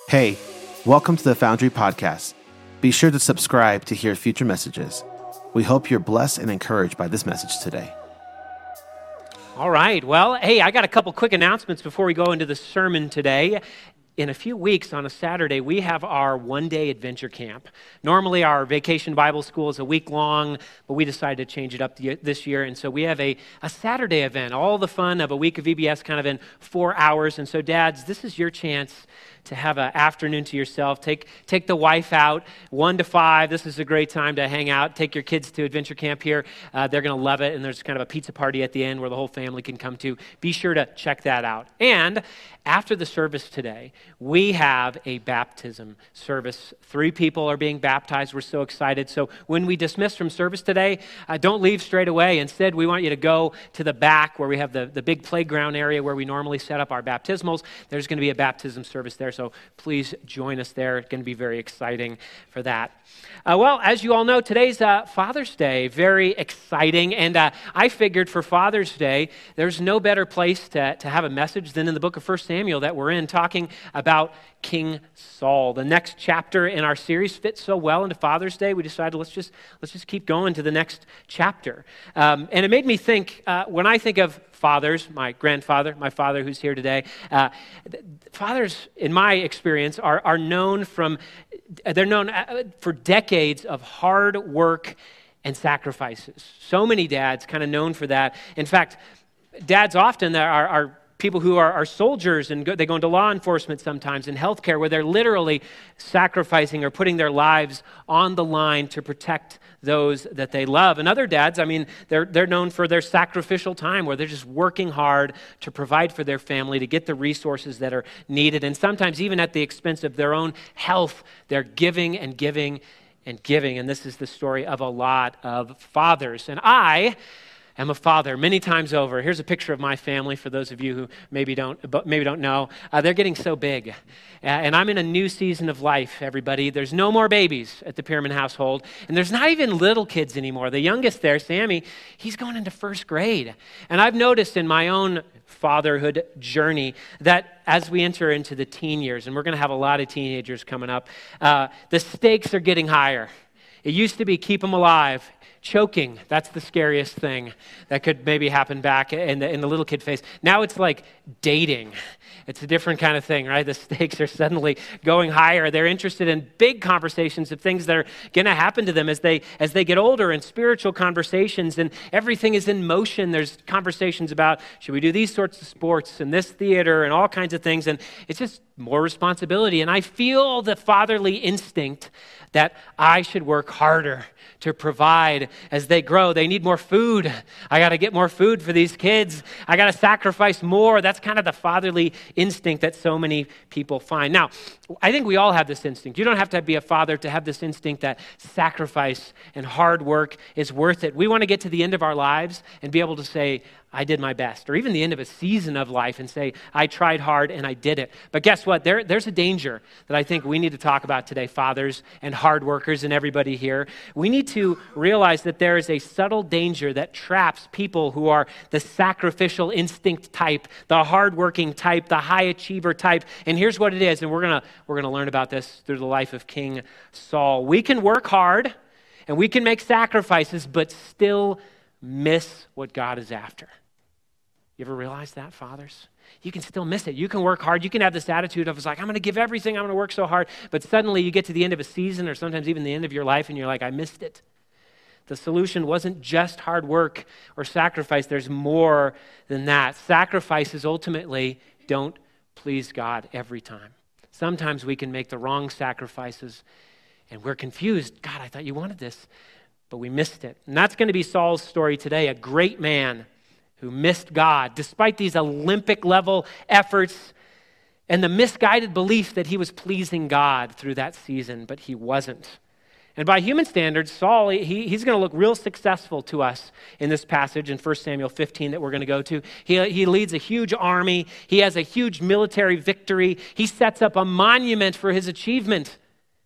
Hey, welcome to the Foundry Podcast. Be sure to subscribe to hear future messages. We hope you're blessed and encouraged by this message today. All right. Well, hey, I got a couple quick announcements before we go into the sermon today. In a few weeks, on a Saturday, we have our one-day adventure camp. Normally, our vacation Bible school is a week long, but we decided to change it up this year. And so we have a Saturday event, all the fun of a week of VBS kind of in 4 hours. And so, dads, this is your chance to have an afternoon to yourself. Take the wife out, 1 to 5. This is a great time to hang out. Take your kids to adventure camp here. They're going to love it. And there's kind of a pizza party at the end where the whole family can come to. Be sure to check that out. And after the service today, we have a baptism service. 3 people are being baptized. We're so excited. So when we dismiss from service today, don't leave straight away. Instead, we want you to go to the back where we have the big playground area where we normally set up our baptismals. There's going to be a baptism service there. So please join us there. It's going to be very exciting for that. Well, as you all know, today's Father's Day. Very exciting. And I figured for Father's Day, there's no better place to have a message than in the book of 1 Samuel that we're in, talking about King Saul. The next chapter in our series fits so well into Father's Day, we decided let's just keep going to the next chapter. And it made me think, when I think of fathers, my grandfather, my father who's here today, fathers, in my experience, are known for decades of hard work and sacrifices. So many dads kind of known for that. In fact, dads often are people who are soldiers, and they go into law enforcement sometimes, in healthcare, where they're literally sacrificing or putting their lives on the line to protect those that they love. And other dads, they're known for their sacrificial time, where they're just working hard to provide for their family, to get the resources that are needed. And sometimes even at the expense of their own health, they're giving and giving and giving. And this is the story of a lot of fathers. And I am a father many times over. Here's a picture of my family for those of you who maybe don't know. They're getting so big. And I'm in a new season of life, everybody. There's no more babies at the Pierman household. And there's not even little kids anymore. The youngest there, Sammy, he's going into first grade. And I've noticed in my own fatherhood journey that as we enter into the teen years, and we're going to have a lot of teenagers coming up, the stakes are getting higher. It used to be keep them alive. Choking, that's the scariest thing that could maybe happen back in the little kid phase. Now it's like dating. It's a different kind of thing, right? The stakes are suddenly going higher. They're interested in big conversations of things that are going to happen to them as they get older, and spiritual conversations, and everything is in motion. There's conversations about, should we do these sorts of sports and this theater and all kinds of things, and it's just more responsibility. And I feel the fatherly instinct that I should work harder to provide as they grow. They need more food. I got to get more food for these kids. I got to sacrifice more. That's kind of the fatherly instinct that so many people find. Now, I think we all have this instinct. You don't have to be a father to have this instinct that sacrifice and hard work is worth it. We want to get to the end of our lives and be able to say, I did my best, or even the end of a season of life and say, I tried hard and I did it. But guess what? There's a danger that I think we need to talk about today, fathers and hard workers and everybody here. We need to realize that there is a subtle danger that traps people who are the sacrificial instinct type, the hardworking type, the high achiever type. And here's what it is, and we're gonna learn about this through the life of King Saul. We can work hard and we can make sacrifices, but still miss what God is after. You ever realize that, fathers? You can still miss it. You can work hard. You can have this attitude of, I'm going to give everything. I'm going to work so hard. But suddenly you get to the end of a season, or sometimes even the end of your life, and you're like, I missed it. The solution wasn't just hard work or sacrifice. There's more than that. Sacrifices ultimately don't please God every time. Sometimes we can make the wrong sacrifices, and we're confused. God, I thought you wanted this, but we missed it. And that's going to be Saul's story today, a great man who missed God, despite these Olympic-level efforts and the misguided belief that he was pleasing God through that season, but he wasn't. And by human standards, Saul, he's going to look real successful to us in this passage in 1 Samuel 15 that we're going to go to. He leads a huge army. He has a huge military victory. He sets up a monument for his achievement.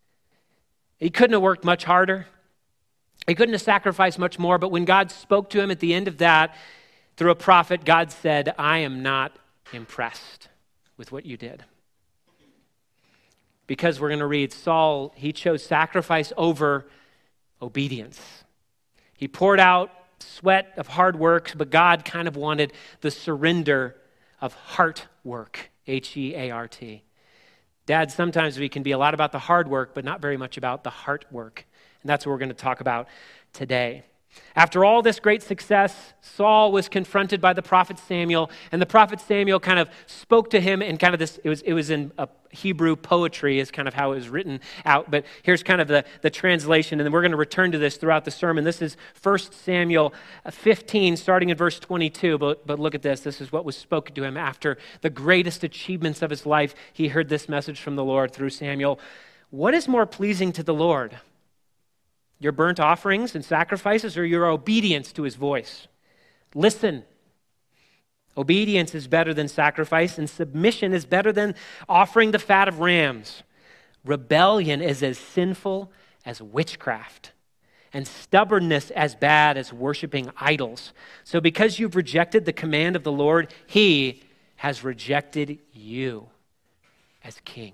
He couldn't have worked much harder. He couldn't have sacrificed much more, but when God spoke to him at the end of that, through a prophet, God said, I am not impressed with what you did. because we're going to read Saul, he chose sacrifice over obedience. He poured out sweat of hard work, but God kind of wanted the surrender of heart work, H-E-A-R-T. Dad, sometimes we can be a lot about the hard work, but not very much about the heart work. And that's what we're going to talk about today. After all this great success, Saul was confronted by the prophet Samuel, and the prophet Samuel kind of spoke to him in kind of this, it was in a Hebrew poetry is kind of how it was written out, but here's kind of the translation, and then we're going to return to this throughout the sermon. This is 1 Samuel 15, starting in verse 22, but look at this. This is what was spoken to him after the greatest achievements of his life. He heard this message from the Lord through Samuel. What is more pleasing to the Lord? Your burnt offerings and sacrifices, or your obedience to his voice? Listen. Obedience is better than sacrifice, and submission is better than offering the fat of rams. Rebellion is as sinful as witchcraft, and stubbornness as bad as worshiping idols. So because you've rejected the command of the Lord, he has rejected you as king.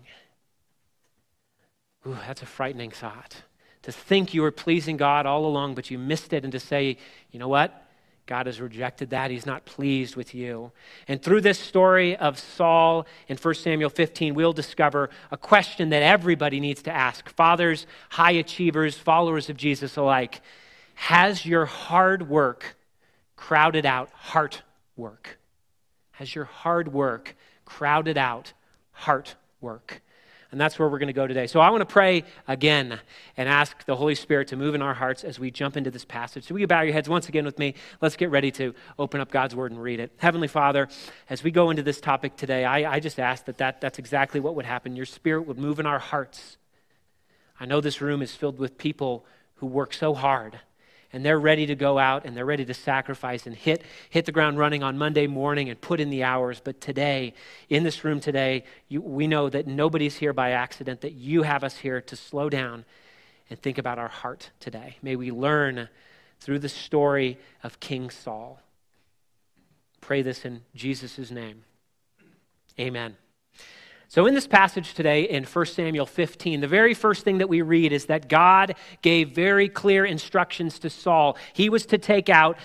Ooh, that's a frightening thought. To think you were pleasing God all along, but you missed it, and to say, you know what? God has rejected that. He's not pleased with you. And through this story of Saul in 1 Samuel 15, we'll discover a question that everybody needs to ask. Fathers, high achievers, followers of Jesus alike. Has your hard work crowded out heart work? Has your hard work crowded out heart work? And that's where we're going to go today. So I want to pray again and ask the Holy Spirit to move in our hearts as we jump into this passage. So will you bow your heads once again with me? Let's get ready to open up God's word and read it. Heavenly Father, as we go into this topic today, I just ask that's exactly what would happen. Your Spirit would move in our hearts. I know this room is filled with people who work so hard, and they're ready to go out and they're ready to sacrifice and hit the ground running on Monday morning and put in the hours. But today, in this room today, we know that nobody's here by accident, that you have us here to slow down and think about our heart today. May we learn through the story of King Saul. Pray this in Jesus' name. Amen. So in this passage today in 1 Samuel 15, the very first thing that we read is that God gave very clear instructions to Saul. He was to take on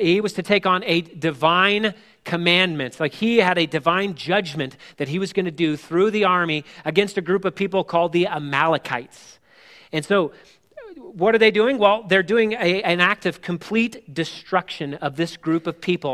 a divine commandment. Like he had a divine judgment that he was going to do through the army against a group of people called the Amalekites. And so what are they doing? Well, they're doing an act of complete destruction of this group of people,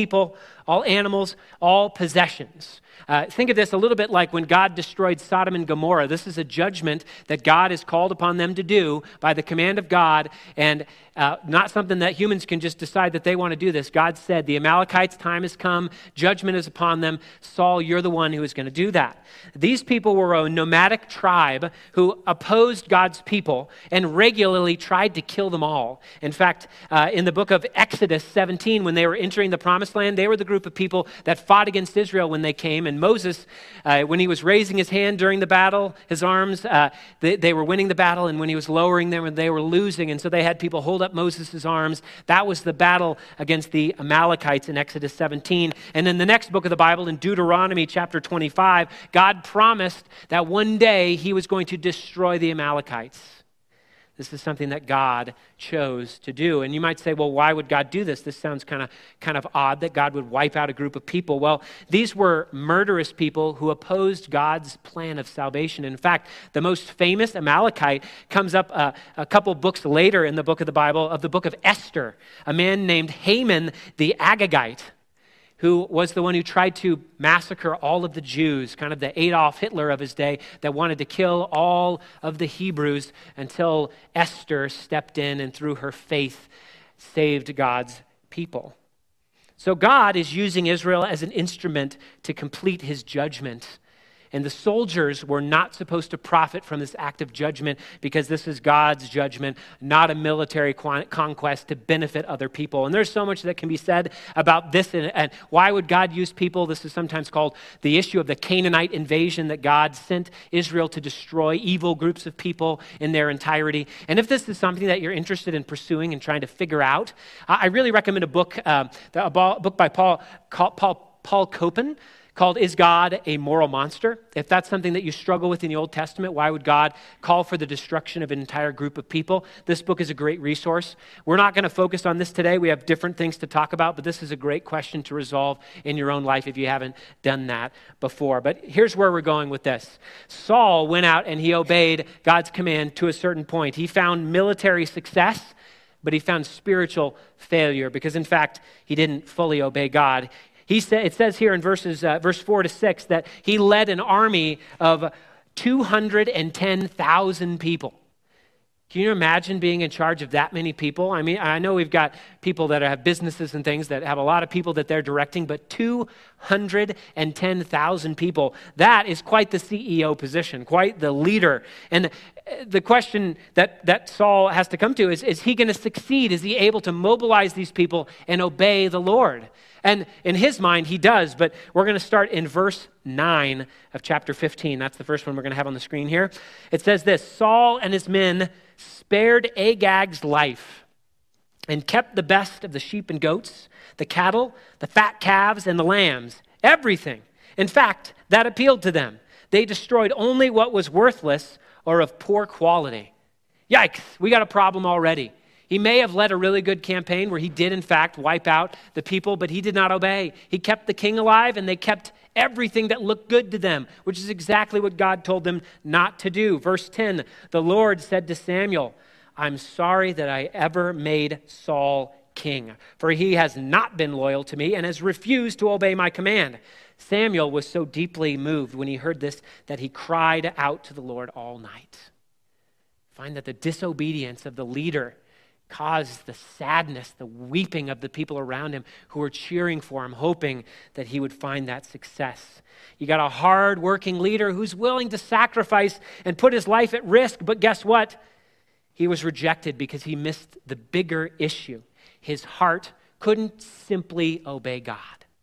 all animals, all possessions. Think of this a little bit like when God destroyed Sodom and Gomorrah. This is a judgment that God has called upon them to do by the command of God, and not something that humans can just decide that they want to do this. God said, the Amalekites' time has come, judgment is upon them. Saul, you're the one who is going to do that. These people were a nomadic tribe who opposed God's people and regularly tried to kill them all. In fact, in the book of Exodus 17, when they were entering the promised land, they were the group of people that fought against Israel when they came. And Moses, when he was raising his hand during the battle, his arms, they were winning the battle. And when he was lowering them, they were losing. And so they had people hold up Moses' arms. That was the battle against the Amalekites in Exodus 17. And in the next book of the Bible, in Deuteronomy chapter 25, God promised that one day he was going to destroy the Amalekites. This is something that God chose to do. And you might say, well, why would God do this? This sounds kind of odd that God would wipe out a group of people. Well, these were murderous people who opposed God's plan of salvation. In fact, the most famous Amalekite comes up a couple books later in the book of the Bible, of the book of Esther, a man named Haman the Agagite, who was the one who tried to massacre all of the Jews, kind of the Adolf Hitler of his day that wanted to kill all of the Hebrews until Esther stepped in and through her faith saved God's people. So God is using Israel as an instrument to complete his judgment. And the soldiers were not supposed to profit from this act of judgment because this is God's judgment, not a military conquest to benefit other people. And there's so much that can be said about this. And why would God use people? This is sometimes called the issue of the Canaanite invasion, that God sent Israel to destroy evil groups of people in their entirety. And if this is something that you're interested in pursuing and trying to figure out, I really recommend a book by Paul Copan, called Is God a Moral Monster? If that's something that you struggle with in the Old Testament, why would God call for the destruction of an entire group of people? This book is a great resource. We're not going to focus on this today. We have different things to talk about, but this is a great question to resolve in your own life if you haven't done that before. But here's where we're going with this. Saul went out and he obeyed God's command to a certain point. He found military success, but he found spiritual failure because, in fact, he didn't fully obey God. It says here in verse 4 to 6 that he led an army of 210,000 people. Can you imagine being in charge of that many people? I mean, I know we've got people that have businesses and things that have a lot of people that they're directing, but 210,000 people, that is quite the CEO position, quite the leader. And the question that Saul has to come to is he going to succeed? Is he able to mobilize these people and obey the Lord? And in his mind, he does, but we're going to start in verse 9 of chapter 15. That's the first one we're going to have on the screen here. It says this: Saul and his men spared Agag's life and kept the best of the sheep and goats, the cattle, the fat calves, and the lambs, everything. In fact, that appealed to them. They destroyed only what was worthless or of poor quality. Yikes, we got a problem already. He may have led a really good campaign where he did, in fact, wipe out the people, but he did not obey. He kept the king alive, and they kept everything that looked good to them, which is exactly what God told them not to do. Verse 10, the Lord said to Samuel, I'm sorry that I ever made Saul king, for he has not been loyal to me and has refused to obey my command. Samuel was so deeply moved when he heard this that he cried out to the Lord all night. Find that the disobedience of the leader caused the sadness, the weeping of the people around him who were cheering for him, hoping that he would find that success. You got a hard-working leader who's willing to sacrifice and put his life at risk, but guess what? He was rejected because he missed the bigger issue. His heart couldn't simply obey God.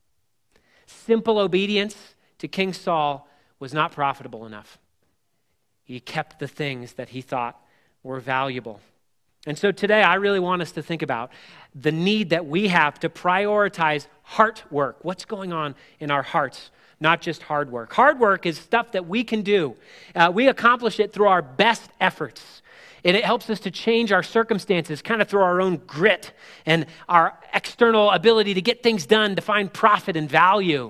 Simple obedience to King Saul was not profitable enough. He kept the things that he thought were valuable. And so today, I really want us to think about the need that we have to prioritize heart work. What's going on in our hearts, not just hard work. Hard work is stuff that we can do. We accomplish it through our best efforts. And it helps us to change our circumstances kind of through our own grit and our external ability to get things done, to find profit and value.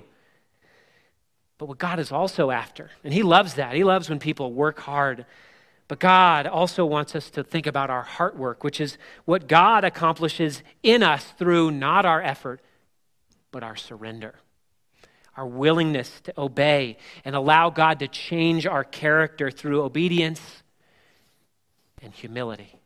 But what God is also after, and he loves that. He loves when people work hard. But God also wants us to think about our heart work, which is what God accomplishes in us through not our effort, but our surrender, our willingness to obey and allow God to change our character through obedience and humility.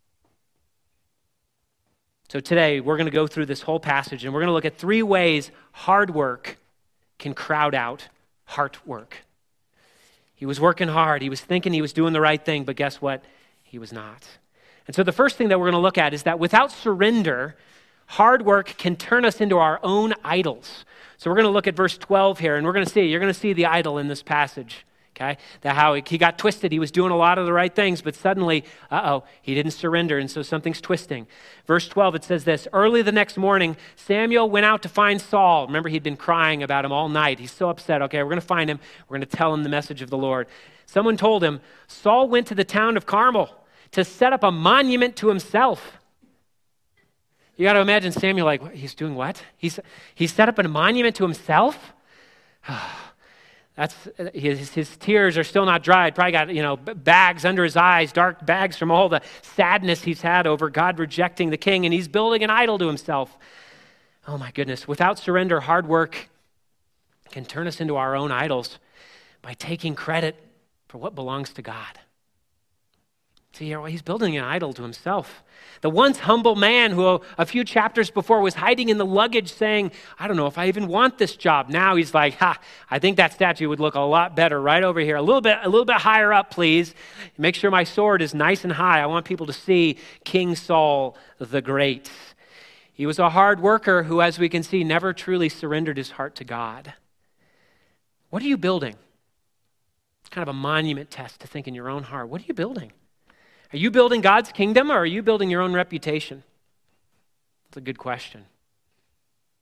So today, we're going to go through this whole passage, and we're going to look at 3 ways hard work can crowd out heart work. He was working hard. He was thinking he was doing the right thing, but guess what? He was not. And so the first thing that we're going to look at is that without surrender, hard work can turn us into our own idols. So we're going to look at verse 12 here, and you're going to see the idol in this passage. Okay, that how he got twisted. He was doing a lot of the right things, but suddenly, he didn't surrender, and so something's twisting. Verse 12, it says this: early the next morning, Samuel went out to find Saul. Remember, he'd been crying about him all night. He's so upset. Okay, we're going to find him. We're going to tell him the message of the Lord. Someone told him, Saul went to the town of Carmel to set up a monument to himself. You got to imagine Samuel like, he's doing what? He set up a monument to himself? That's his tears are still not dried. Probably got, bags under his eyes, dark bags from all the sadness he's had over God rejecting the king, and he's building an idol to himself. Oh my goodness. Without surrender, hard work can turn us into our own idols by taking credit for what belongs to God. See here, he's building an idol to himself. The once humble man who a few chapters before was hiding in the luggage saying, I don't know if I even want this job. Now he's like, I think that statue would look a lot better right over here. A little bit higher up, please. Make sure my sword is nice and high. I want people to see King Saul the Great. He was a hard worker who, as we can see, never truly surrendered his heart to God. What are you building? It's kind of a monument test to think in your own heart. What are you building? Are you building God's kingdom, or are you building your own reputation? That's a good question.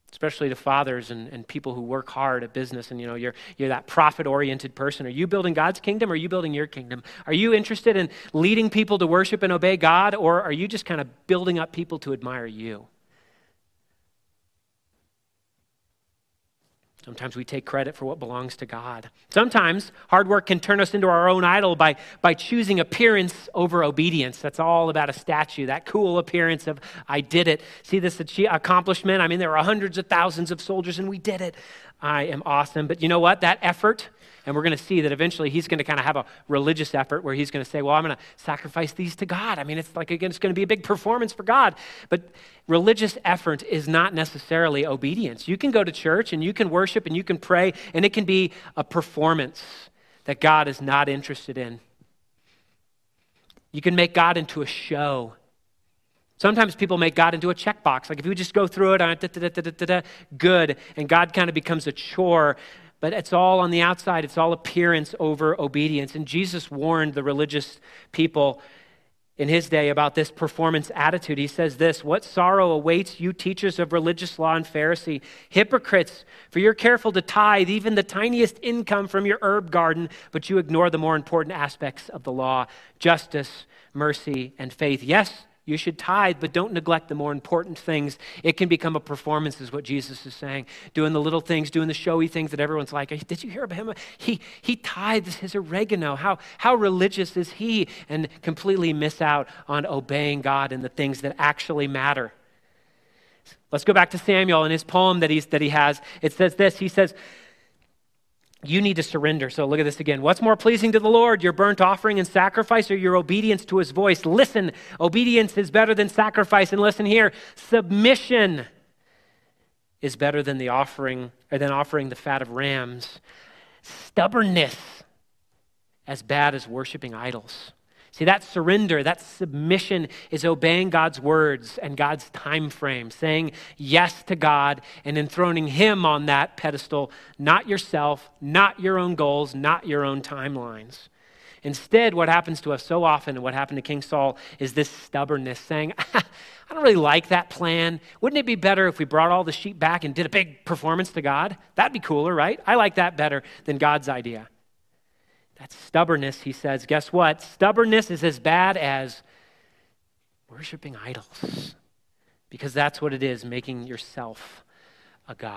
especially to fathers and people who work hard at business, and you're that profit-oriented person. Are you building God's kingdom, or are you building your kingdom? Are you interested in leading people to worship and obey God, or are you just kind of building up people to admire you? Sometimes we take credit for what belongs to God. Sometimes hard work can turn us into our own idol by choosing appearance over obedience. That's all about a statue, that cool appearance of, I did it. See this accomplishment? I mean, there were hundreds of thousands of soldiers and we did it. I am awesome. But you know what? That effort, and we're going to see that eventually he's going to kind of have a religious effort where he's going to say, well, I'm going to sacrifice these to God. I mean, it's like, again, it's going to be a big performance for God. But religious effort is not necessarily obedience. You can go to church and you can worship and you can pray, and it can be a performance that God is not interested in. You can make God into a show. Sometimes people make God into a checkbox. Like if you just go through it, good, and God kind of becomes a chore. But it's all on the outside. It's all appearance over obedience. And Jesus warned the religious people in his day about this performance attitude. He says this, "What sorrow awaits you teachers of religious law and Pharisee, hypocrites, for you're careful to tithe even the tiniest income from your herb garden, but you ignore the more important aspects of the law, justice, mercy, and faith." Yes, you should tithe, but don't neglect the more important things. It can become a performance, is what Jesus is saying. Doing the little things, doing the showy things that everyone's like, did you hear about him? He tithes his oregano. How religious is he? And completely miss out on obeying God and the things that actually matter. Let's go back to Samuel and his poem that he has. It says this. He says, you need to surrender. So look at this again. What's more pleasing to the Lord, your burnt offering and sacrifice, or your obedience to his voice? Listen, obedience is better than sacrifice. And listen here, submission is better than offering the fat of rams. Stubbornness, as bad as worshiping idols. See, that surrender, that submission is obeying God's words and God's time frame, saying yes to God and enthroning him on that pedestal, not yourself, not your own goals, not your own timelines. Instead, what happens to us so often, and what happened to King Saul, is this stubbornness, saying, I don't really like that plan. Wouldn't it be better if we brought all the sheep back and did a big performance to God? That'd be cooler, right? I like that better than God's idea. That's stubbornness, he says. Guess what? Stubbornness is as bad as worshiping idols, because that's what it is, making yourself a god.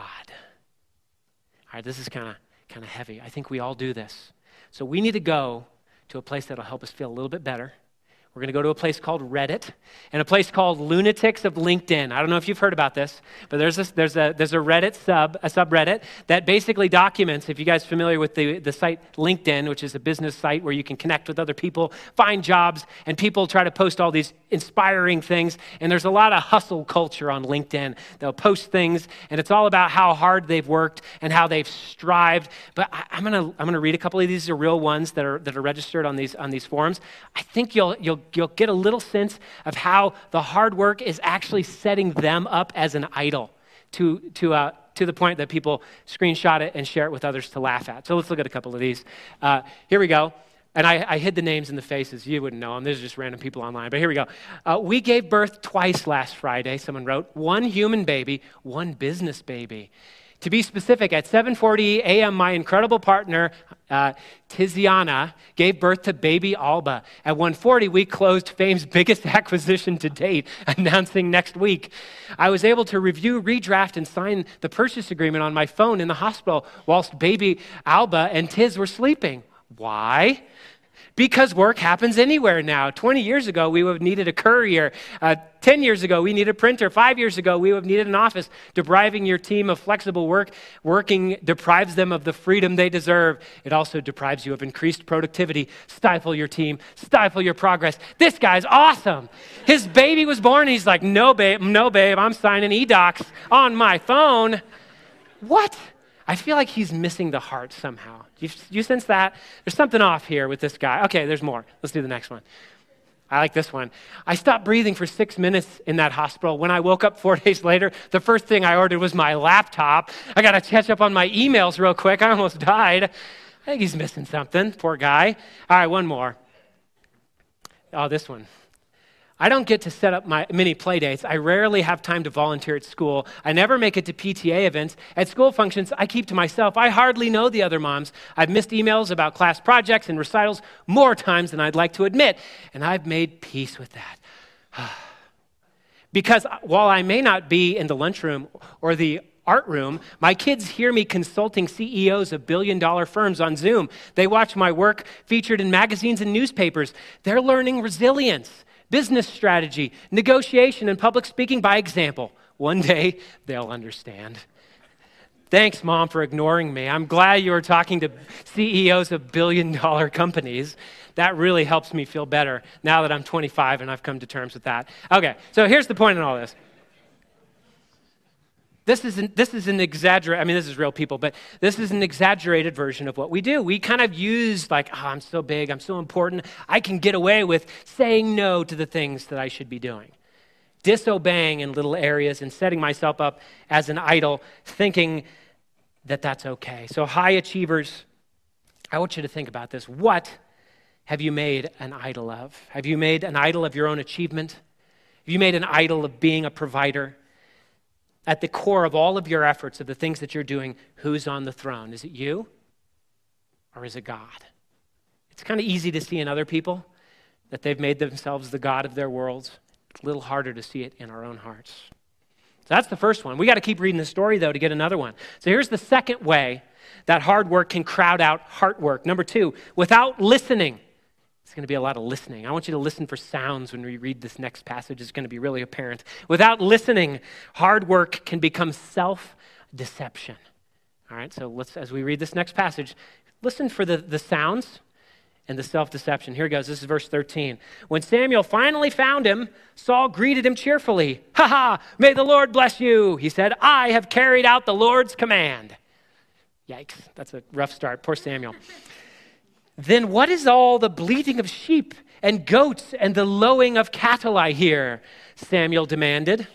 All right, this is kind of heavy. I think we all do this. So we need to go to a place that'll help us feel a little bit better. We're going to go to a place called Reddit and a place called Lunatics of LinkedIn. I don't know if you've heard about this, but there's a Reddit subreddit that basically documents, if you guys are familiar with the site LinkedIn, which is a business site where you can connect with other people, find jobs, and people try to post all these inspiring things. And there's a lot of hustle culture on LinkedIn. They'll post things, and it's all about how hard they've worked and how they've strived. But I'm gonna read a couple of these. Are real ones that are registered on these forums. I think you'll get a little sense of how the hard work is actually setting them up as an idol to the point that people screenshot it and share it with others to laugh at. So let's look at a couple of these. Here we go. And I hid the names and the faces. You wouldn't know them. These are just random people online. But here we go. We gave birth twice last Friday, someone wrote. One human baby, one business baby. To be specific, at 7:40 a.m., my incredible partner, Tiziana, gave birth to baby Alba. At 1:40, we closed Fame's biggest acquisition to date, announcing next week. I was able to review, redraft, and sign the purchase agreement on my phone in the hospital whilst baby Alba and Tiz were sleeping. Why? Because work happens anywhere now. 20 years ago, we would have needed a courier. 10 years ago, we needed a printer. 5 years ago, we would have needed an office. Depriving your team of flexible working deprives them of the freedom they deserve. It also deprives you of increased productivity. Stifle your team. Stifle your progress. This guy's awesome. His baby was born, and he's like, no, babe, I'm signing e-docs on my phone. What? I feel like he's missing the heart somehow. You sense that? There's something off here with this guy. Okay, there's more. Let's do the next one. I like this one. I stopped breathing for 6 minutes in that hospital. When I woke up 4 days later, the first thing I ordered was my laptop. I got to catch up on my emails real quick. I almost died. I think he's missing something. Poor guy. All right, one more. Oh, this one. I don't get to set up my mini play dates. I rarely have time to volunteer at school. I never make it to PTA events. At school functions, I keep to myself. I hardly know the other moms. I've missed emails about class projects and recitals more times than I'd like to admit, and I've made peace with that. Because while I may not be in the lunchroom or the art room, my kids hear me consulting CEOs of billion-dollar firms on Zoom. They watch my work featured in magazines and newspapers. They're learning resilience, business strategy, negotiation, and public speaking by example. One day, they'll understand. Thanks, Mom, for ignoring me. I'm glad you were talking to CEOs of billion-dollar companies. That really helps me feel better now that I'm 25 and I've come to terms with that. Okay, so here's the point in all this. This is an exaggerate. I mean, this is real people, but this is an exaggerated version of what we do. We kind of use like, I'm so big, I'm so important, I can get away with saying no to the things that I should be doing. Disobeying in little areas and setting myself up as an idol, thinking that that's okay. So high achievers, I want you to think about this. What have you made an idol of? Have you made an idol of your own achievement? Have you made an idol of being a provider? At the core of all of your efforts, of the things that you're doing, who's on the throne? Is it you or is it God? It's kind of easy to see in other people that they've made themselves the God of their worlds. It's a little harder to see it in our own hearts. So that's the first one. We got to keep reading the story, though, to get another one. So here's the second way that hard work can crowd out heart work. Number 2, without listening. It's going to be a lot of listening. I want you to listen for sounds when we read this next passage. It's going to be really apparent. Without listening, hard work can become self-deception. All right, so as we read this next passage, listen for the sounds and the self-deception. Here it goes. This is verse 13. When Samuel finally found him, Saul greeted him cheerfully. "Ha ha, may the Lord bless you," he said. "I have carried out the Lord's command." Yikes, that's a rough start. Poor Samuel. "Then what is all the bleating of sheep and goats and the lowing of cattle I hear?" Samuel demanded.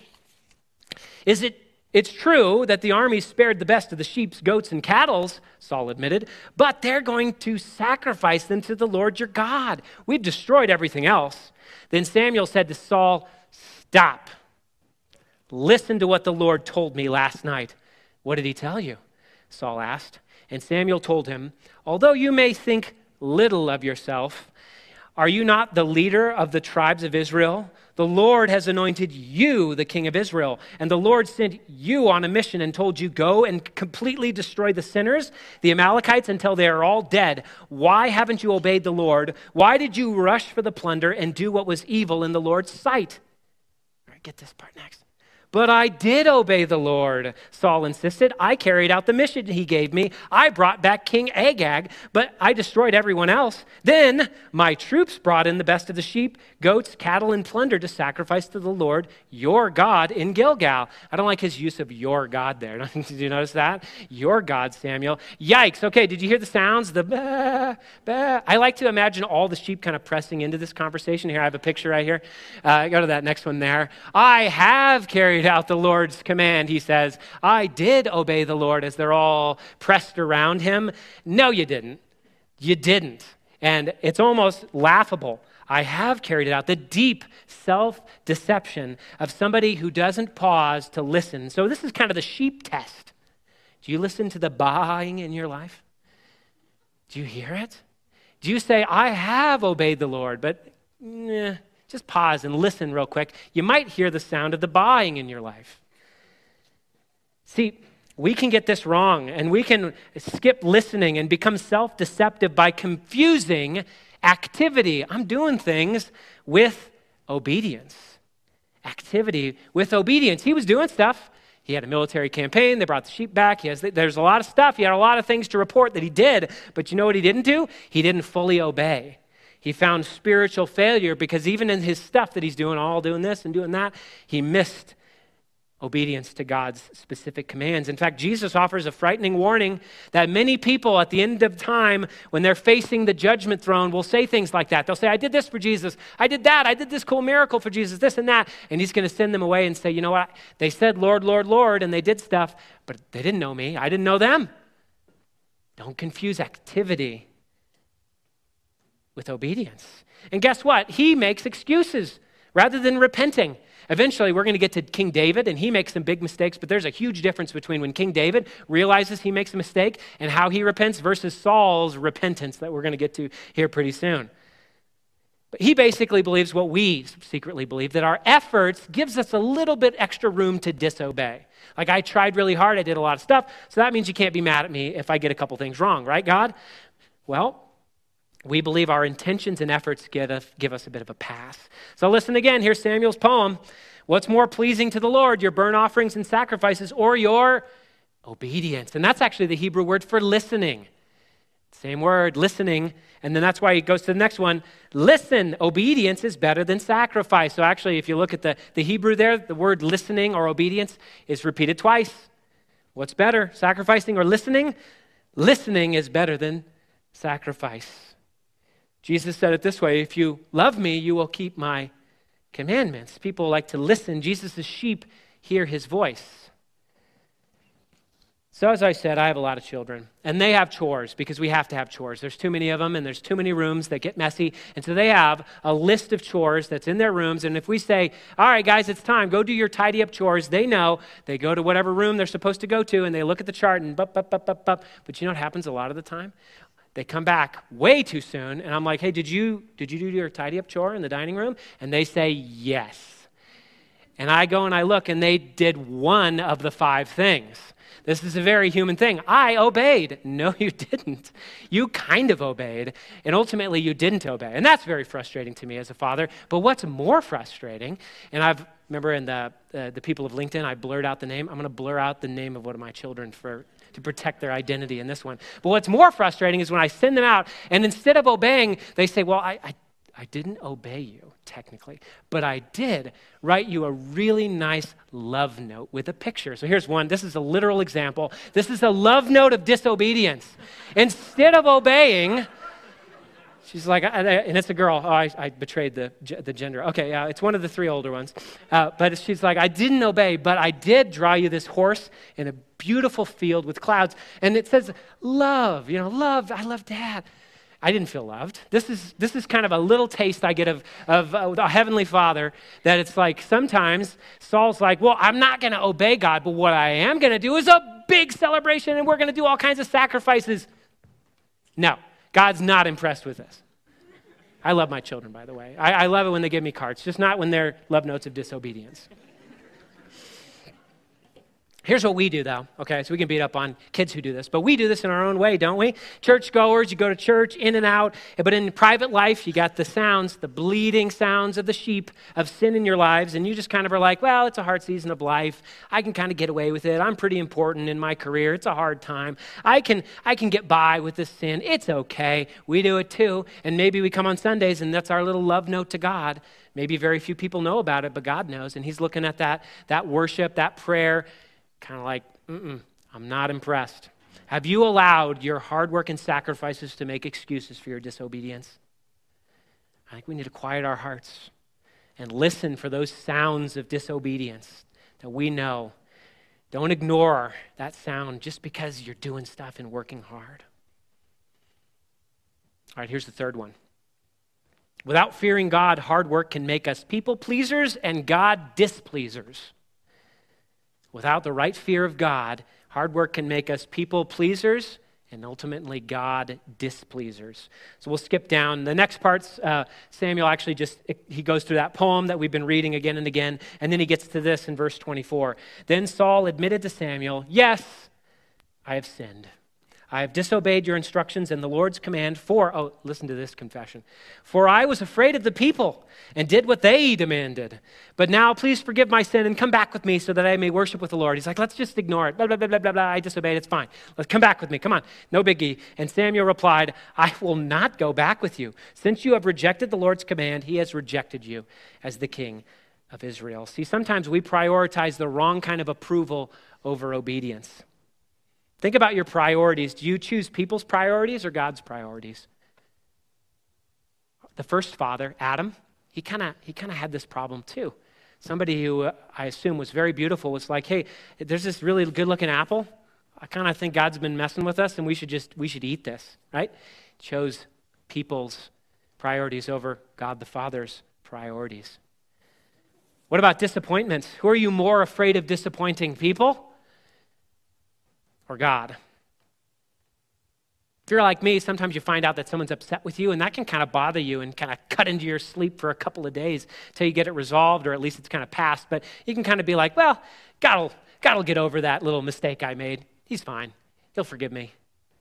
It's true that the army spared the best of the sheep, goats, and cattle," Saul admitted, "but they're going to sacrifice them to the Lord your God. We've destroyed everything else." Then Samuel said to Saul, "Stop. Listen to what the Lord told me last night." "What did he tell you?" Saul asked. And Samuel told him, "Although you may think little of yourself, are you not the leader of the tribes of Israel? The Lord has anointed you the king of Israel, and the Lord sent you on a mission and told you, go and completely destroy the sinners, the Amalekites, until they are all dead. Why haven't you obeyed the Lord? Why did you rush for the plunder and do what was evil in the Lord's sight?" All right, get this part next. "But I did obey the Lord," Saul insisted. "I carried out the mission he gave me. I brought back King Agag, but I destroyed everyone else. Then my troops brought in the best of the sheep, goats, cattle, and plunder to sacrifice to the Lord, your God, in Gilgal." I don't like his use of "your God" there. Did you notice that? Your God, Samuel. Yikes. Okay, did you hear the sounds? The bah, bah. I like to imagine all the sheep kind of pressing into this conversation. Here, I have a picture right here. Go to that next one there. "I have carried out the Lord's command," he says. "I did obey the Lord," as they're all pressed around him. "No, you didn't. You didn't." And it's almost laughable. I have carried it out. The deep self-deception of somebody who doesn't pause to listen. So this is kind of the sheep test. Do you listen to the baaing in your life? Do you hear it? Do you say, "I have obeyed the Lord," but just pause and listen real quick. You might hear the sound of the baaing in your life. See, we can get this wrong, and we can skip listening and become self-deceptive by confusing activity. I'm doing things with obedience. Activity with obedience. He was doing stuff. He had a military campaign. They brought the sheep back. There's a lot of stuff. He had a lot of things to report that he did, but you know what he didn't do? He didn't fully obey. He found spiritual failure because even in his stuff that he's doing, all doing this and doing that, he missed obedience to God's specific commands. In fact, Jesus offers a frightening warning that many people at the end of time, when they're facing the judgment throne, will say things like that. They'll say, "I did this for Jesus. I did that. I did this cool miracle for Jesus, this and that." And he's going to send them away and say, "You know what? They said, 'Lord, Lord, Lord,' and they did stuff, but they didn't know me. I didn't know them." Don't confuse activity with obedience. And guess what? He makes excuses rather than repenting. Eventually, we're going to get to King David, and he makes some big mistakes, but there's a huge difference between when King David realizes he makes a mistake and how he repents versus Saul's repentance that we're going to get to here pretty soon. But he basically believes what we secretly believe, that our efforts gives us a little bit extra room to disobey. Like, I tried really hard, I did a lot of stuff, so that means you can't be mad at me if I get a couple things wrong, right, God? Well, we believe our intentions and efforts give us a bit of a pass. So listen again, here's Samuel's poem. What's more pleasing to the Lord, your burnt offerings and sacrifices, or your obedience? And that's actually the Hebrew word for listening. Same word, listening. And then that's why he goes to the next one. Listen, obedience is better than sacrifice. So actually, if you look at the Hebrew there, the word listening or obedience is repeated twice. What's better, sacrificing or listening? Listening is better than sacrifice. Jesus said it this way, if you love me, you will keep my commandments. People like to listen. Jesus' sheep hear his voice. So as I said, I have a lot of children, and they have chores because we have to have chores. There's too many of them, and there's too many rooms that get messy, and so they have a list of chores that's in their rooms, and if we say, all right, guys, it's time, go do your tidy up chores, they know, they go to whatever room they're supposed to go to, and they look at the chart, and but you know what happens a lot of the time? They come back way too soon, and I'm like, hey, did you do your tidy up chore in the dining room? And they say, yes. And I go and I look, and they did one of the 5 things. This is a very human thing. I obeyed. No, you didn't. You kind of obeyed, and ultimately you didn't obey. And that's very frustrating to me as a father. But what's more frustrating, and remember in the people of LinkedIn, I blurred out the name. I'm going to blur out the name of one of my children to protect their identity in this one. But what's more frustrating is when I send them out, and instead of obeying, they say, well, I didn't obey you, technically, but I did write you a really nice love note with a picture. So here's one. This is a literal example. This is a love note of disobedience. Instead of obeying, she's like, and it's a girl. Oh, I betrayed the gender. Okay, yeah, it's one of the 3 older ones. But she's like, I didn't obey, but I did draw you this horse in a beautiful field with clouds. And it says, love, love, I love Dad. I didn't feel loved. This is kind of a little taste I get of a Heavenly Father, that it's like sometimes Saul's like, well, I'm not going to obey God, but what I am going to do is a big celebration, and we're going to do all kinds of sacrifices. No, God's not impressed with this. I love my children, by the way. I love it when they give me cards, just not when they're love notes of disobedience. Here's what we do, though, okay? So we can beat up on kids who do this, but we do this in our own way, don't we? Churchgoers, you go to church, in and out, but in private life, you got the sounds, the bleeding sounds of the sheep of sin in your lives, and you just kind of are like, well, it's a hard season of life. I can kind of get away with it. I'm pretty important in my career. It's a hard time. I can get by with this sin. It's okay. We do it too, and maybe we come on Sundays, and that's our little love note to God. Maybe very few people know about it, but God knows, and he's looking at that worship, that prayer, kind of like, I'm not impressed. Have you allowed your hard work and sacrifices to make excuses for your disobedience? I think we need to quiet our hearts and listen for those sounds of disobedience that we know. Don't ignore that sound just because you're doing stuff and working hard. All right, here's the third one. Without fearing God, hard work can make us people pleasers and God displeasers. Without the right fear of God, hard work can make us people pleasers and ultimately God displeasers. So we'll skip down. The next parts, Samuel actually he goes through that poem that we've been reading again and again, and then he gets to this in verse 24. Then Saul admitted to Samuel, yes, I have sinned. I have disobeyed your instructions and the Lord's command listen to this confession. For I was afraid of the people and did what they demanded. But now please forgive my sin and come back with me so that I may worship with the Lord. He's like, let's just ignore it. Blah, blah, blah, blah, blah, blah. I disobeyed. It's fine. Let's come back with me. Come on. No biggie. And Samuel replied, I will not go back with you. Since you have rejected the Lord's command, he has rejected you as the king of Israel. See, sometimes we prioritize the wrong kind of approval over obedience. Think about your priorities. Do you choose people's priorities or God's priorities? The first father, Adam, he kind of had this problem too. Somebody who I assume was very beautiful was like, hey, there's this really good-looking apple. I kind of think God's been messing with us, and we should eat this, right? Chose people's priorities over God the Father's priorities. What about disappointment? Who are you more afraid of disappointing, people or God? If you're like me, sometimes you find out that someone's upset with you, and that can kind of bother you and kind of cut into your sleep for a couple of days until you get it resolved, or at least it's kind of passed. But you can kind of be like, well, God will get over that little mistake I made. He's fine. He'll forgive me.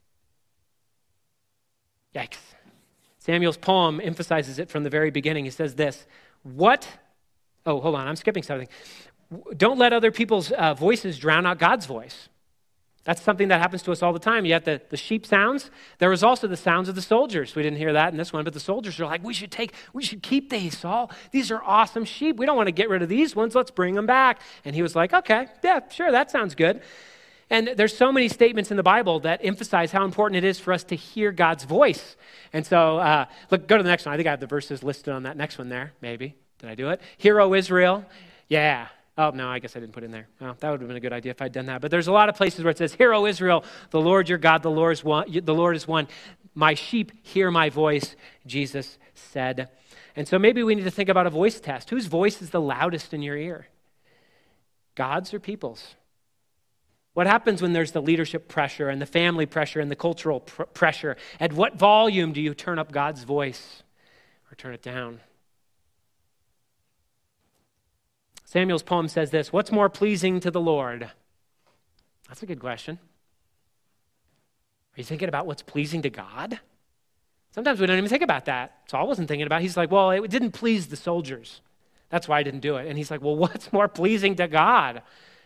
Yikes. Samuel's poem emphasizes it from the very beginning. He says this, hold on, I'm skipping something. Don't let other people's voices drown out God's voice. That's something that happens to us all the time. You have the sheep sounds. There was also the sounds of the soldiers. We didn't hear that in this one, but the soldiers are like, we should keep these, Saul. These are awesome sheep. We don't want to get rid of these ones. Let's bring them back. And he was like, okay, yeah, sure, that sounds good. And there's so many statements in the Bible that emphasize how important it is for us to hear God's voice. And so, go to the next one. I think I have the verses listed on that next one there, maybe. Did I do it? Hear, O Israel. Yeah. Oh, no, I guess I didn't put it in there. Well, that would have been a good idea if I'd done that. But there's a lot of places where it says, Hear, O Israel, the Lord your God, the Lord is one. My sheep hear my voice, Jesus said. And so maybe we need to think about a voice test. Whose voice is the loudest in your ear? God's or people's? What happens when there's the leadership pressure and the family pressure and the cultural pressure? At what volume do you turn up God's voice or turn it down? Samuel's poem says this, what's more pleasing to the Lord? That's a good question. Are you thinking about what's pleasing to God? Sometimes we don't even think about that. Saul wasn't thinking about it. He's like, well, it didn't please the soldiers. That's why I didn't do it. And he's like, well, what's more pleasing to God?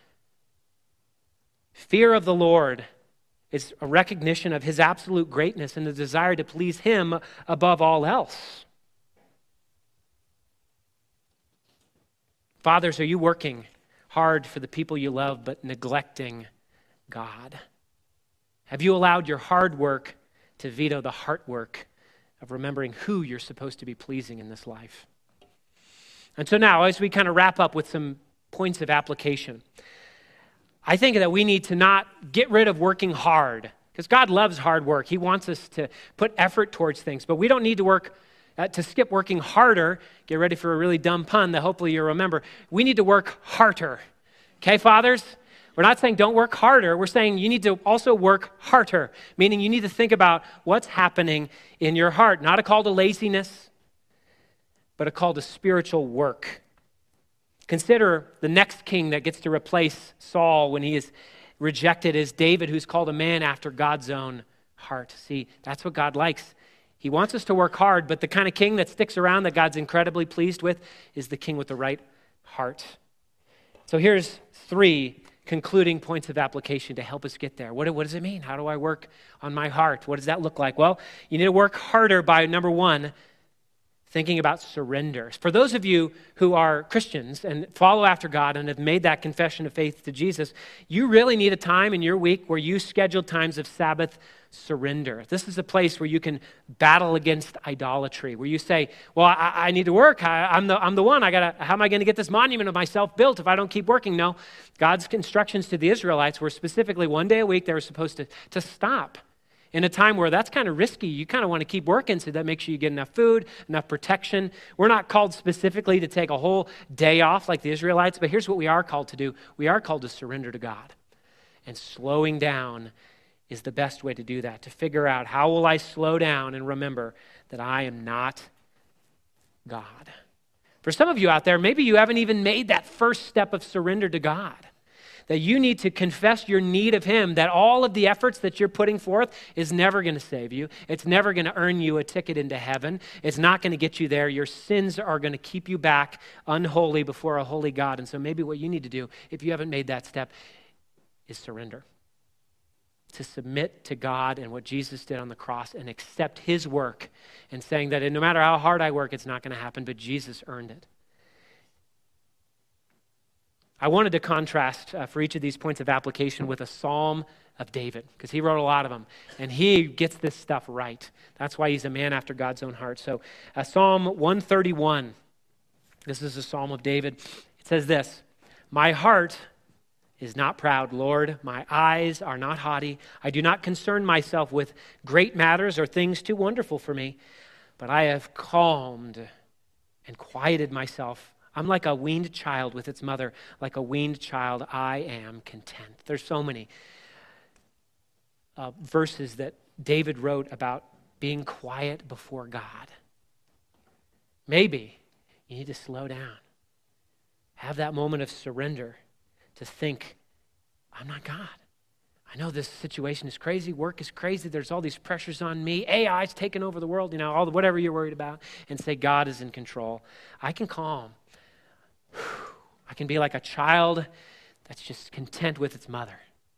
Fear of the Lord is a recognition of his absolute greatness and the desire to please him above all else. Fathers, are you working hard for the people you love but neglecting God? Have you allowed your hard work to veto the heart work of remembering who you're supposed to be pleasing in this life? And so now, as we kind of wrap up with some points of application, I think that we need to not get rid of working hard, because God loves hard work. He wants us to put effort towards things, but we don't need to skip working harder. Get ready for a really dumb pun that hopefully you'll remember. We need to work harder. Okay, fathers? We're not saying don't work harder. We're saying you need to also work harder, meaning you need to think about what's happening in your heart. Not a call to laziness, but a call to spiritual work. Consider the next king that gets to replace Saul when he is rejected is David, who's called a man after God's own heart. See, that's what God likes. He wants us to work hard, but the kind of king that sticks around that God's incredibly pleased with is the king with the right heart. So here's 3 concluding points of application to help us get there. What does it mean? How do I work on my heart? What does that look like? Well, you need to work harder by, number 1, thinking about surrender. For those of you who are Christians and follow after God and have made that confession of faith to Jesus, you really need a time in your week where you schedule times of Sabbath surrender. This is a place where you can battle against idolatry, where you say, well, I need to work. I'm the one. How am I going to get this monument of myself built if I don't keep working? No. God's instructions to the Israelites were specifically one day a week they were supposed to stop. In a time where that's kind of risky, you kind of want to keep working so that makes sure you get enough food, enough protection. We're not called specifically to take a whole day off like the Israelites, but here's what we are called to do. We are called to surrender to God. And slowing down is the best way to do that, to figure out how will I slow down and remember that I am not God. For some of you out there, maybe you haven't even made that first step of surrender to God. That you need to confess your need of him, that all of the efforts that you're putting forth is never going to save you. It's never going to earn you a ticket into heaven. It's not going to get you there. Your sins are going to keep you back unholy before a holy God. And so maybe what you need to do, if you haven't made that step, is surrender. To submit to God and what Jesus did on the cross and accept his work and saying that no matter how hard I work, it's not going to happen, but Jesus earned it. I wanted to contrast for each of these points of application with a Psalm of David, because he wrote a lot of them, and he gets this stuff right. That's why he's a man after God's own heart. So Psalm 131, this is a Psalm of David. It says this, my heart is not proud, Lord. My eyes are not haughty. I do not concern myself with great matters or things too wonderful for me, but I have calmed and quieted myself I'm like a weaned child with its mother. Like a weaned child, I am content. There's so many verses that David wrote about being quiet before God. Maybe you need to slow down. Have that moment of surrender to think, I'm not God. I know this situation is crazy. Work is crazy. There's all these pressures on me. AI's taking over the world, whatever you're worried about, and say God is in control. I can calm. I can be like a child that's just content with its mother.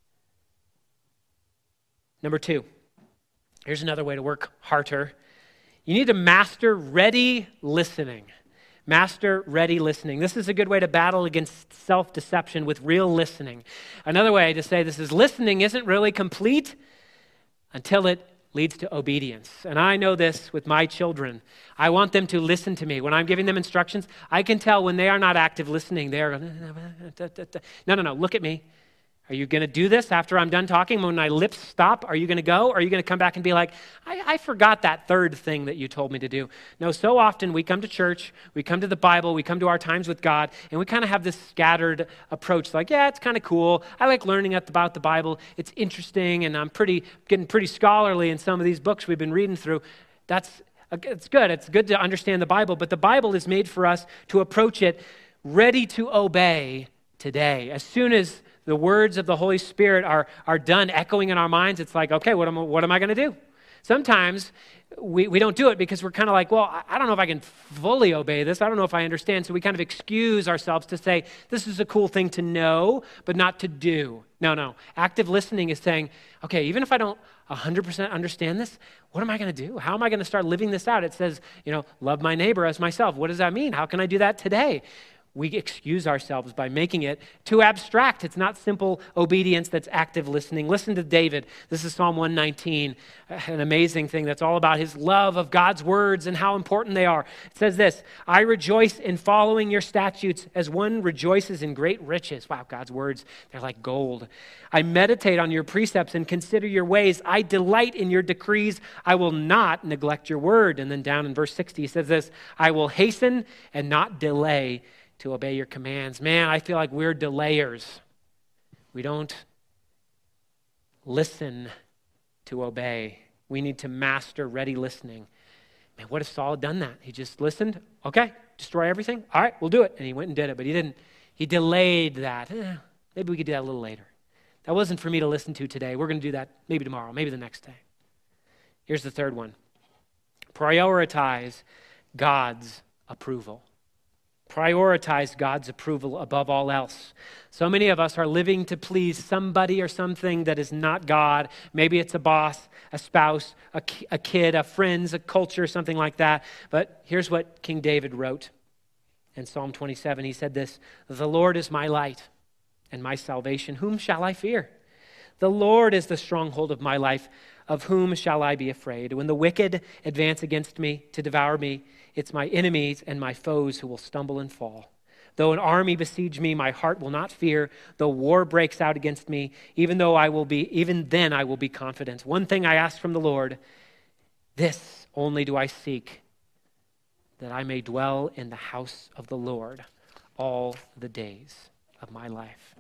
Number 2, here's another way to work harder. You need to master ready listening. Master ready listening. This is a good way to battle against self-deception with real listening. Another way to say this is listening isn't really complete until it leads to obedience. And I know this with my children. I want them to listen to me. When I'm giving them instructions, I can tell when they are not active listening. They are, no, look at me. Are you going to do this after I'm done talking? When my lips stop, are you going to go? Or are you going to come back and be like, I forgot that third thing that you told me to do? No, so often we come to church, we come to the Bible, we come to our times with God, and we kind of have this scattered approach. Like, yeah, it's kind of cool. I like learning about the Bible. It's interesting, and I'm getting pretty scholarly in some of these books we've been reading through. It's good. It's good to understand the Bible, but the Bible is made for us to approach it ready to obey today. As soon as the words of the Holy Spirit are done echoing in our minds, it's like, okay, what am I going to do? Sometimes we don't do it because we're kind of like, well, I don't know if I can fully obey this. I don't know if I understand. So we kind of excuse ourselves to say, this is a cool thing to know, but not to do. No. Active listening is saying, okay, even if I don't 100% understand this, what am I going to do? How am I going to start living this out? It says, love my neighbor as myself. What does that mean? How can I do that today? We excuse ourselves by making it too abstract. It's not simple obedience that's active listening. Listen to David. This is Psalm 119, an amazing thing that's all about his love of God's words and how important they are. It says this, I rejoice in following your statutes as one rejoices in great riches. Wow, God's words, they're like gold. I meditate on your precepts and consider your ways. I delight in your decrees. I will not neglect your word. And then down in verse 60, he says this, I will hasten and not delay to obey your commands. Man, I feel like we're delayers. We don't listen to obey. We need to master ready listening. Man, what if Saul had done that? He just listened. Okay, destroy everything. All right, we'll do it. And he went and did it, but he didn't. He delayed that. Maybe we could do that a little later. That wasn't for me to listen to today. We're going to do that maybe tomorrow, maybe the next day. Here's the third one. Prioritize God's approval. Prioritize God's approval above all else. So many of us are living to please somebody or something that is not God. Maybe it's a boss, a spouse, a kid, a friend, a culture, something like that. But here's what King David wrote in Psalm 27. He said this, the Lord is my light and my salvation. Whom shall I fear? The Lord is the stronghold of my life. Of whom shall I be afraid? When the wicked advance against me to devour me, it's my enemies and my foes who will stumble and fall. Though an army besiege me, my heart will not fear. Though war breaks out against me, even then I will be confident. One thing I ask from the Lord, this only do I seek, that I may dwell in the house of the Lord all the days of my life.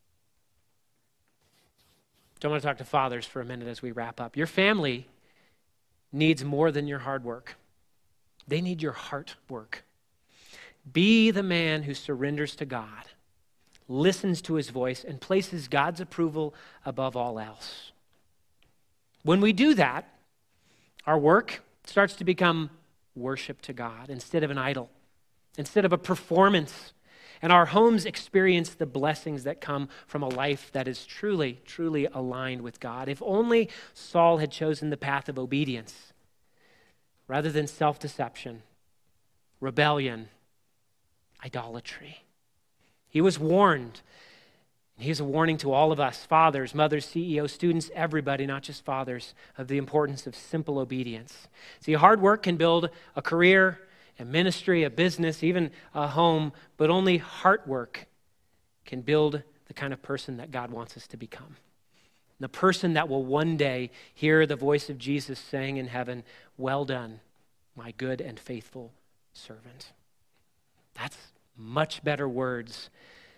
So I want to talk to fathers for a minute as we wrap up. Your family needs more than your hard work. They need your heart work. Be the man who surrenders to God, listens to his voice, and places God's approval above all else. When we do that, our work starts to become worship to God instead of an idol, instead of a performance. And our homes experience the blessings that come from a life that is truly, truly aligned with God. If only Saul had chosen the path of obedience rather than self-deception, rebellion, idolatry. He was warned. He's a warning to all of us, fathers, mothers, CEOs, students, everybody, not just fathers, of the importance of simple obedience. See, hard work can build a career, a ministry, a business, even a home, but only heart work can build the kind of person that God wants us to become. The person that will one day hear the voice of Jesus saying in heaven, well done, my good and faithful servant. much better words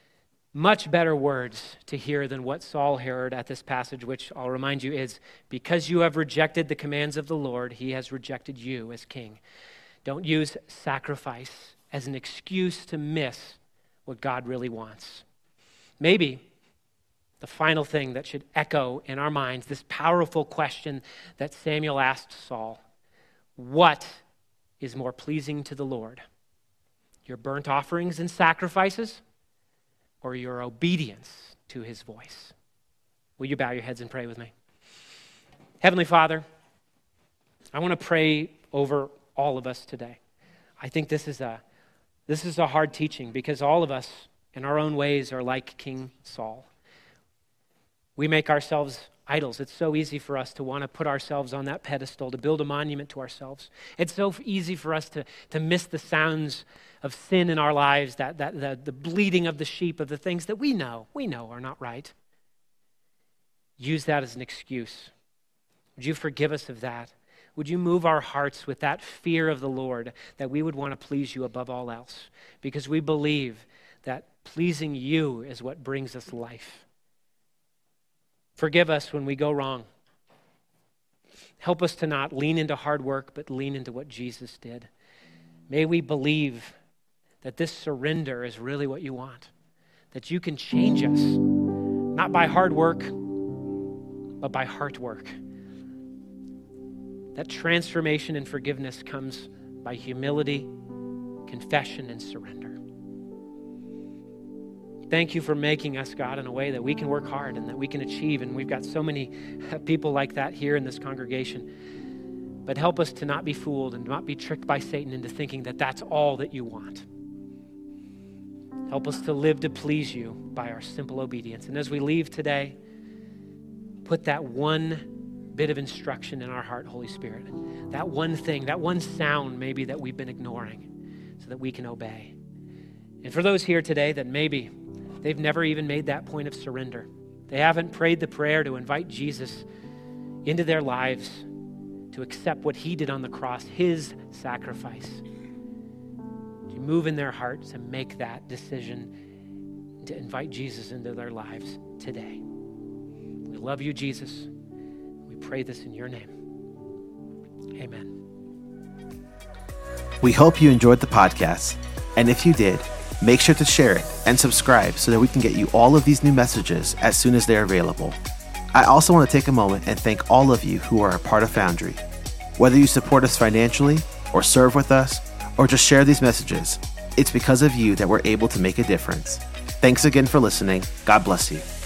to hear than what Saul heard at this passage, which I'll remind you is, because you have rejected the commands of the Lord, he has rejected you as king. Don't use sacrifice as an excuse to miss what God really wants. Maybe the final thing that should echo in our minds, this powerful question that Samuel asked Saul: what is more pleasing to the Lord? Your burnt offerings and sacrifices, or your obedience to his voice? Will you bow your heads and pray with me? Heavenly Father, I want to pray over all of us today. I think this is a hard teaching, because all of us in our own ways are like King Saul. We make ourselves idols. It's so easy for us to want to put ourselves on that pedestal, to build a monument to ourselves. It's so easy for us to miss the sounds of sin in our lives, the bleating of the sheep, of the things that we know are not right. Use that as an excuse. Would you forgive us of that? Would you move our hearts with that fear of the Lord, that we would want to please you above all else, because we believe that pleasing you is what brings us life. Forgive us when we go wrong. Help us to not lean into hard work, but lean into what Jesus did. May we believe that this surrender is really what you want, that you can change us, not by hard work, but by heart work. That transformation and forgiveness comes by humility, confession, and surrender. Thank you for making us, God, in a way that we can work hard and that we can achieve. And we've got so many people like that here in this congregation. But help us to not be fooled and not be tricked by Satan into thinking that that's all that you want. Help us to live to please you by our simple obedience. And as we leave today, put that one bit of instruction in our heart, Holy Spirit. That one thing, that one sound maybe that we've been ignoring, so that we can obey. And for those here today that maybe they've never even made that point of surrender, they haven't prayed the prayer to invite Jesus into their lives, to accept what he did on the cross, his sacrifice, to move in their hearts and make that decision to invite Jesus into their lives today. We love you, Jesus. We pray this in your name. Amen. We hope you enjoyed the podcast. And if you did, make sure to share it and subscribe so that we can get you all of these new messages as soon as they're available. I also want to take a moment and thank all of you who are a part of Foundry. Whether you support us financially, or serve with us, or just share these messages, it's because of you that we're able to make a difference. Thanks again for listening. God bless you.